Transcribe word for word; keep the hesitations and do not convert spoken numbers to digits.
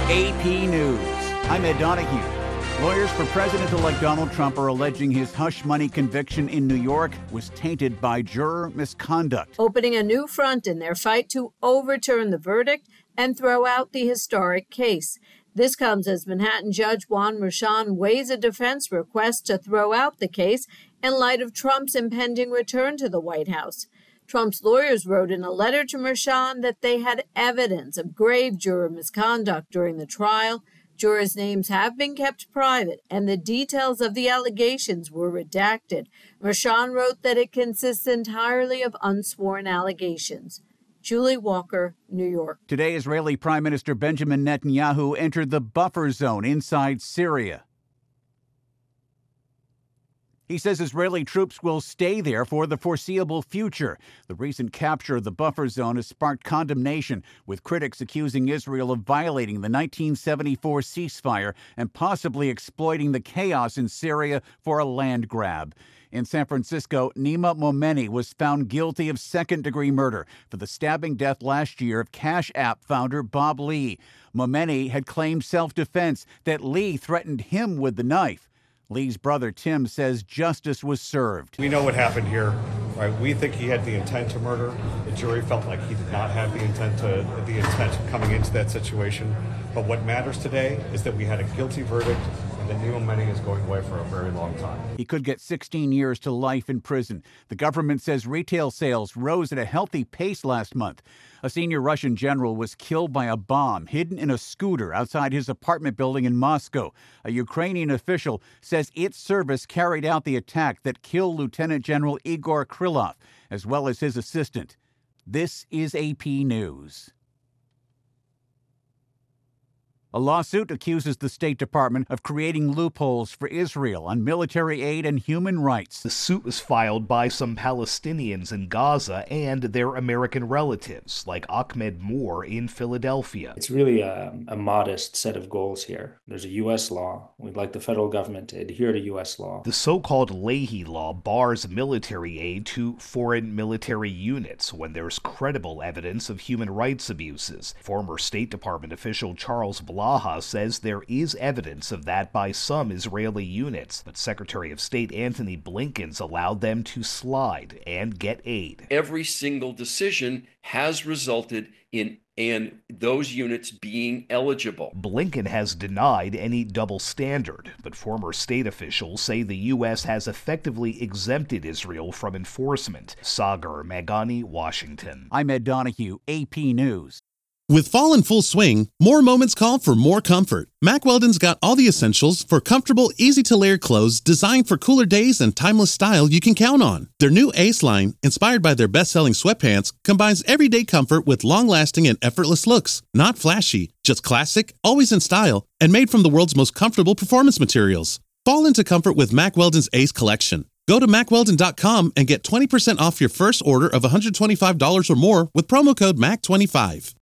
A P News. I'm Ed Donahue. Lawyers for President-elect Donald Trump are alleging his hush money conviction in New York was tainted by juror misconduct. Opening a new front in their fight to overturn the verdict and throw out the historic case. This comes as Manhattan Judge Juan Merchan weighs a defense request to throw out the case in light of Trump's impending return to the White House. Trump's lawyers wrote in a letter to Merchan that they had evidence of grave juror misconduct during the trial. Jurors' names have been kept private, and the details of the allegations were redacted. Merchan wrote that it consists entirely of unsworn allegations. Julie Walker, New York. Today, Israeli Prime Minister Benjamin Netanyahu entered the buffer zone inside Syria. He says Israeli troops will stay there for the foreseeable future. The recent capture of the buffer zone has sparked condemnation, with critics accusing Israel of violating the nineteen seventy-four ceasefire and possibly exploiting the chaos in Syria for a land grab. In San Francisco, Nima Momeni was found guilty of second-degree murder for the stabbing death last year of Cash App founder Bob Lee. Momeni had claimed self-defense, that Lee threatened him with the knife. Lee's brother Tim says justice was served. We know what happened here, right? We think he had the intent to murder. The jury felt like he did not have the intent to the intent coming into that situation. But what matters today is that we had a guilty verdict, and that Nima Momeni is going away for a very long time. He could get sixteen years to life in prison. The government says retail sales rose at a healthy pace last month. A senior Russian general was killed by a bomb hidden in a scooter outside his apartment building in Moscow. A Ukrainian official says its service carried out the attack that killed Lieutenant General Igor Krylov, as well as his assistant. This is A P News. A lawsuit accuses the State Department of creating loopholes for Israel on military aid and human rights. The suit was filed by some Palestinians in Gaza and their American relatives, like Ahmed Moore in Philadelphia. It's really a, a modest set of goals here. There's a U S law. We'd like the federal government to adhere to U S law. The so-called Leahy Law bars military aid to foreign military units when there's credible evidence of human rights abuses. Former State Department official Charles Blaha says there is evidence of that by some Israeli units, but Secretary of State Antony Blinken's allowed them to slide and get aid. Every single decision has resulted in and those units being eligible. Blinken has denied any double standard, but former state officials say the U S has effectively exempted Israel from enforcement. Sagar Magani, Washington. I'm Ed Donahue, A P News. With fall in full swing, more moments call for more comfort. Mack Weldon's got all the essentials for comfortable, easy-to-layer clothes designed for cooler days and timeless style you can count on. Their new Ace line, inspired by their best-selling sweatpants, combines everyday comfort with long-lasting and effortless looks. Not flashy, just classic, always in style, and made from the world's most comfortable performance materials. Fall into comfort with Mack Weldon's Ace collection. Go to mack weldon dot com and get twenty percent off your first order of one hundred twenty-five dollars or more with promo code M A C twenty-five.